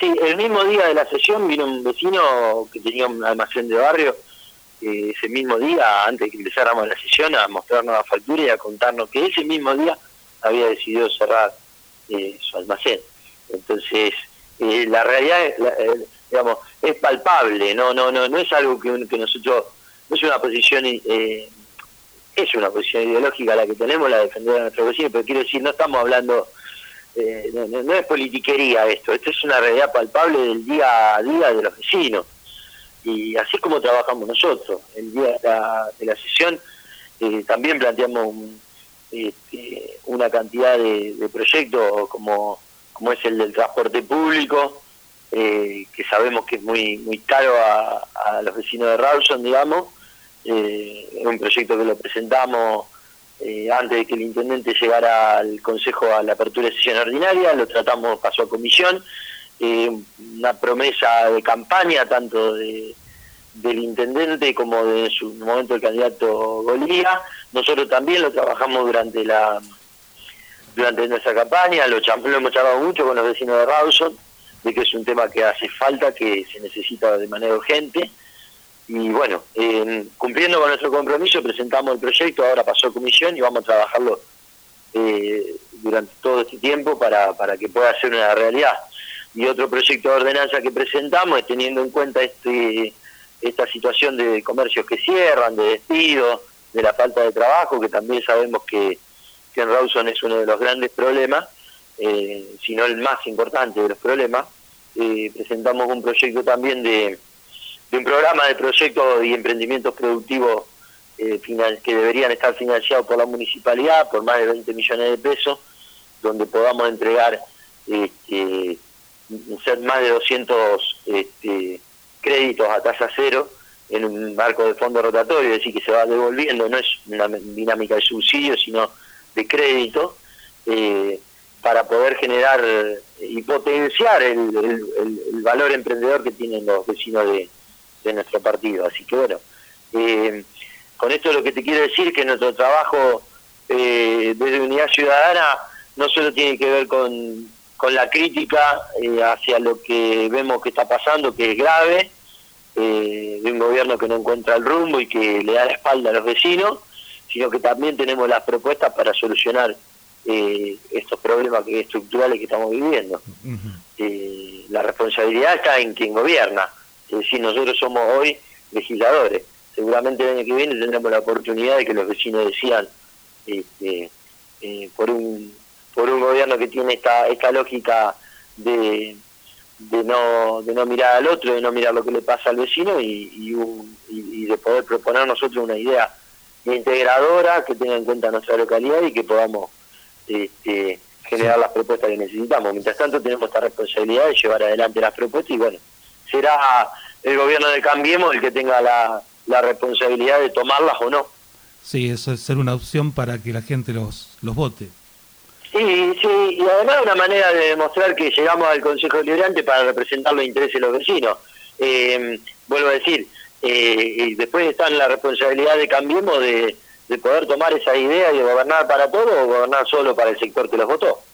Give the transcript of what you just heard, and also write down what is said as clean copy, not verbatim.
Sí, el mismo día de la sesión vino un vecino que tenía un almacén de barrio, ese mismo día, antes de que empezáramos la sesión, a mostrarnos la factura y a contarnos que ese mismo día había decidido cerrar su almacén. Entonces, la realidad, digamos, es palpable, no es algo que nosotros, no es una posición, es una posición ideológica la que tenemos, la de defender a nuestros vecinos, pero quiero decir, no estamos hablando, no es politiquería esto es una realidad palpable del día a día de los vecinos. Y así es como trabajamos nosotros. El día de la sesión también planteamos una cantidad de proyectos como es el del transporte público, que sabemos que es muy caro a los vecinos de Rawson, digamos. Es un proyecto que lo presentamos antes de que el intendente llegara al Consejo a la apertura de sesión ordinaria, lo tratamos, pasó a comisión, una promesa de campaña tanto del intendente como de en su momento el candidato Golía. Nosotros también lo trabajamos durante nuestra campaña, lo hemos charlado mucho con los vecinos de Rawson, de que es un tema que hace falta, que se necesita de manera urgente. Y bueno, cumpliendo con nuestro compromiso, presentamos el proyecto, ahora pasó a comisión y vamos a trabajarlo durante todo este tiempo para que pueda ser una realidad. Y otro proyecto de ordenanza que presentamos es teniendo en cuenta esta situación de comercios que cierran, de despido, de la falta de trabajo, que también sabemos que en Rawson es uno de los grandes problemas, si no el más importante de los problemas. Presentamos un proyecto también de un programa de proyectos y emprendimientos productivos que deberían estar financiados por la municipalidad por más de 20 millones de pesos, donde podamos entregar ser más de 200 créditos a tasa cero en un marco de fondo rotatorio, es decir, que se va devolviendo, no es una dinámica de subsidio, sino de crédito, para poder generar y potenciar el valor emprendedor que tienen los vecinos de nuestro partido. Así que bueno, con esto lo que te quiero decir es que nuestro trabajo desde Unidad Ciudadana no solo tiene que ver con la crítica hacia lo que vemos que está pasando, que es grave, de un gobierno que no encuentra el rumbo y que le da la espalda a los vecinos, sino que también tenemos las propuestas para solucionar estos problemas estructurales que estamos viviendo. La responsabilidad está en quien gobierna, es decir, nosotros somos hoy legisladores. Seguramente el año que viene tendremos la oportunidad de que los vecinos decidan por un gobierno que tiene esta lógica de no mirar al otro, de no mirar lo que le pasa al vecino y de poder proponer nosotros una idea integradora que tenga en cuenta nuestra localidad y que podamos generar las propuestas que necesitamos. Mientras tanto tenemos esta responsabilidad de llevar adelante las propuestas y bueno, será el gobierno de Cambiemos el que tenga la responsabilidad de tomarlas o no. Sí, eso es ser una opción para que la gente los vote. Sí, y además una manera de demostrar que llegamos al Consejo Deliberante para representar los intereses de los vecinos. Vuelvo a decir, y después está en la responsabilidad de Cambiemos de poder tomar esa idea y de gobernar para todos o gobernar solo para el sector que los votó.